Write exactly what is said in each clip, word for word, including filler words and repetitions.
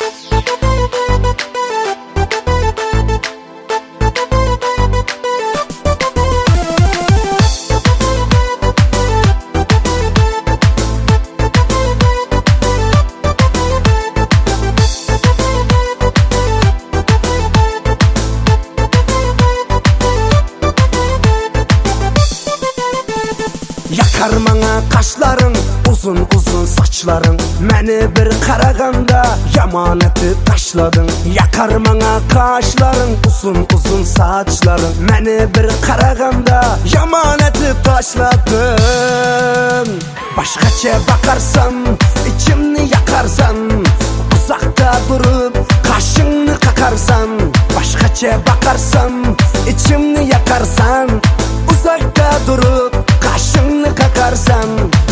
Yakar mana kaşların, uzun uzun saçların. Meni bir qaraganda yaman etip taşladın. Yakar mana kaşların, uzun uzun saçların. Meni bir qaraganda yaman etip taşladın. Başkaça bakarsan, içimni yakarsan. Uzakta durup kaşını kakarsan. Başkaça bakarsan, içimni yakarsan. Uzakta durup kaşını kakarsan.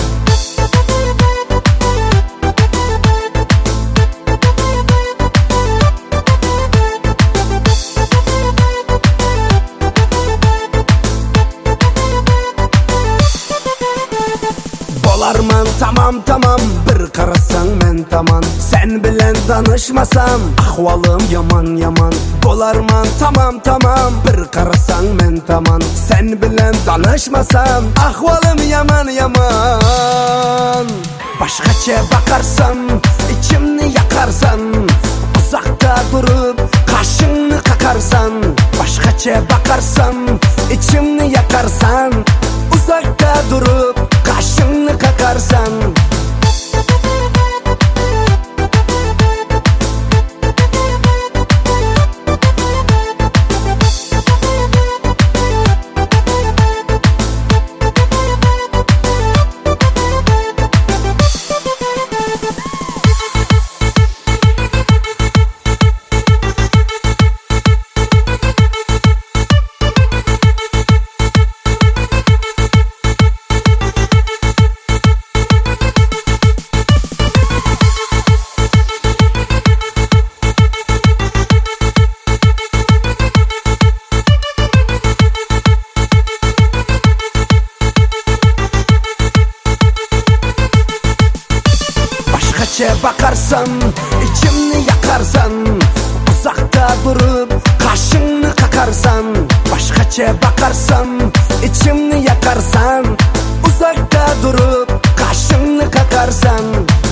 Bolarman tamam tamam, bir karasan men tamam. Sen bilen danışmasam ahvalım yaman yaman. Bolarman tamam tamam, bir karasan men tamam. Sen bilen danışmasam ahvalım yaman yaman. Başkaça bakarsan, içimni yakarsan. Uzakta durup kaşını kakarsan. Başkaça bakarsan, içimni yakarsan. Uzakta durup kaşını kakarsan. Başkaça bakarsan, içimni yakarsan. Uzakta durup kaşını kakarsan. Başkaça bakarsan, içimni yakarsan. Uzakta durup kaşını kakarsan.